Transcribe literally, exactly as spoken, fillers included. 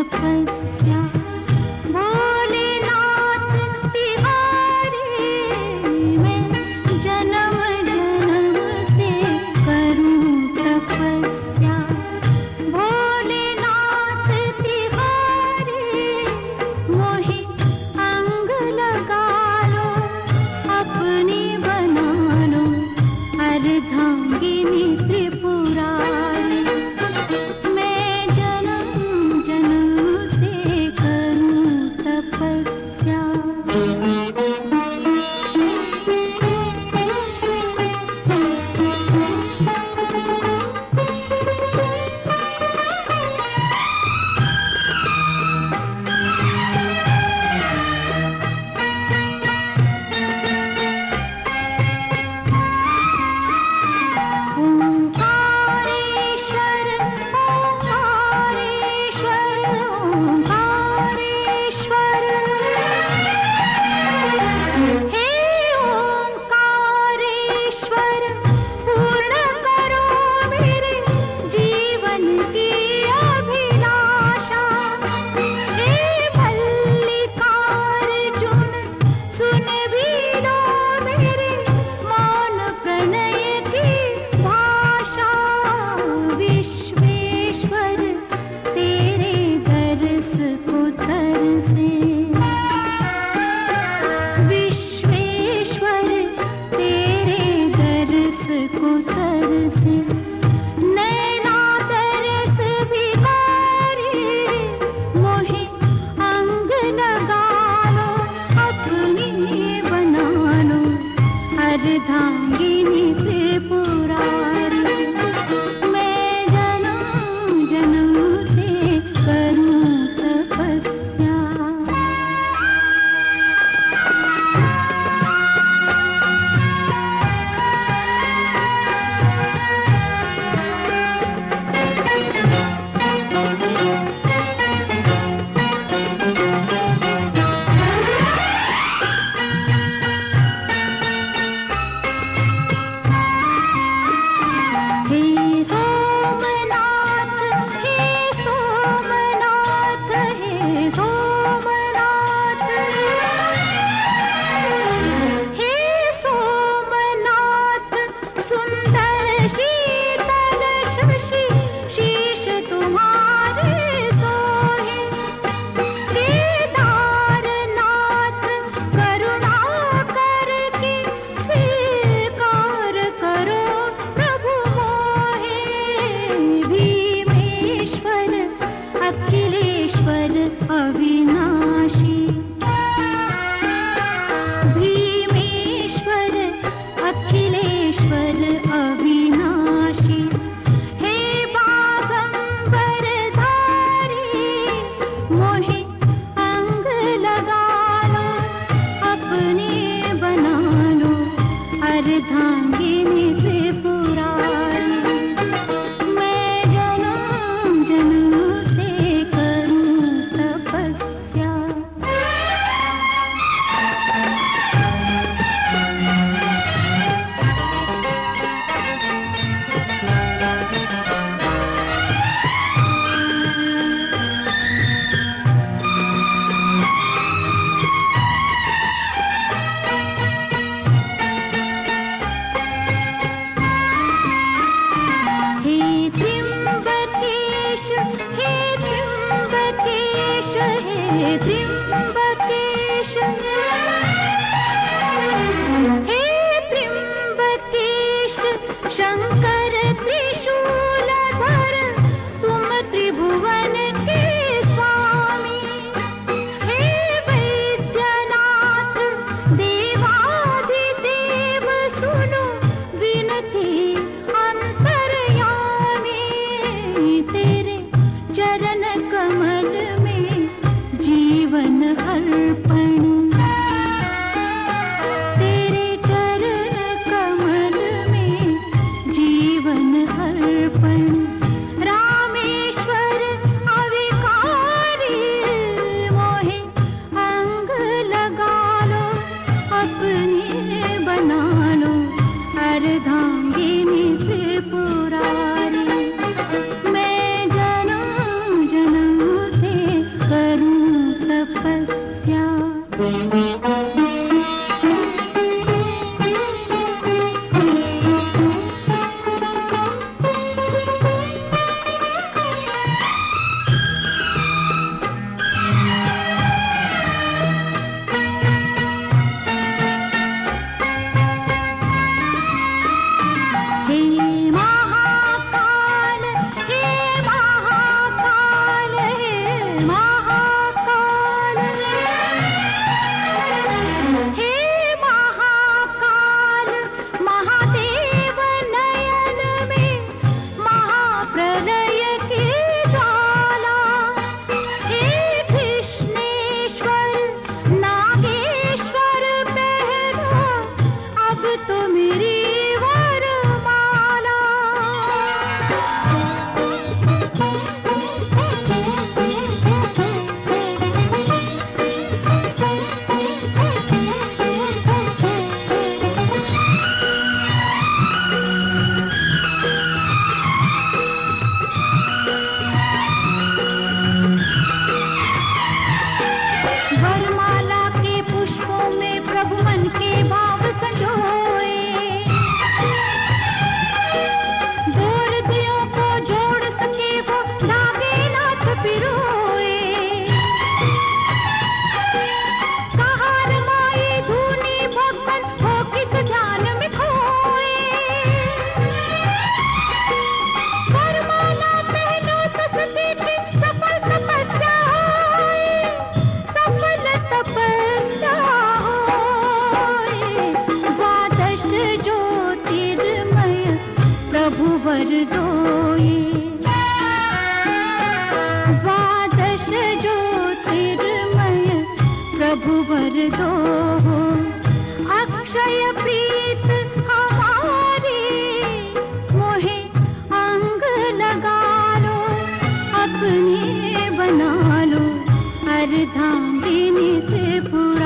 तपस्या। भोलेनाथ तिहारी मैं जन्म जन्म से करूं तपस्या। भोलेनाथ तिहारी मोहे अंग लगा लो, अपनी बना लो, अर्धांगिनी त्रिपुरारी। मैं जन्म जन्म से करूं तपस्या। ओंकारेश्वर ओंकारेश्वर ओंकारेश्वर हे ओंकारेश्वर पूर्ण करो मेरे जीवन की अभिलाषा। हे मल्लिकार्जुन सुन भी लो मेरे मौन प्रणय की भाषा। विश्वेश्वर तेरे दर्श को तरसे, विश्वेश्वर तेरे दर्श को तरसे। नैना तरस भिखारी मोहे अंग लगा लो, अपनी बना लो, अर्धांगिनी त्रिपुरारी। मैं जन्म जन्म से करूं तपस्या। हे सोमनाथ हे सोमनाथ हे सोमनाथ हे सोमनाथ सुंदर शीतल शशि शीश तुम्हारे सोहे। केदारनाथ करुणा करके स्वीकार करो प्रभु मोहे। भीमेश्वर अखिलेश्वर अविनाशी, भीमेश्वर अखिलेश्वर अविनाशी। हे बागंबरधारी मोहे अंग लगा लो, अपनी बना लो, अर्धांगिनी त्रिपुरारी। मैं जन्म जन्म से करूं तपस्या। हे त्र्यंबकेश हे त्र्यंबकेश हे त्र्यंबकेश हे त्र्यंबकेश शंकर त्रिशूलधर तुम त्रिभुवन के स्वामी। हे वैद्यनाथ देवाधिदेव सुनो विनती अंतर्यामी। तेरे चरण कमल में जीवन अर्पण, तेरे चरण कमल में जीवन अर्पण। रामेश्वर अविकारी मोहे अंग लगा लो, अपनी बना लो, अर्धांगिनी त्रिपुरारी। मैं जन्म जन्म से यश ज्योतिर्मय प्रभु वर दो हो। अक्षय प्रीत हमारी मोहे अंग लगा लो, अपने बना लो अर्धांगिनी त्रिपुरा।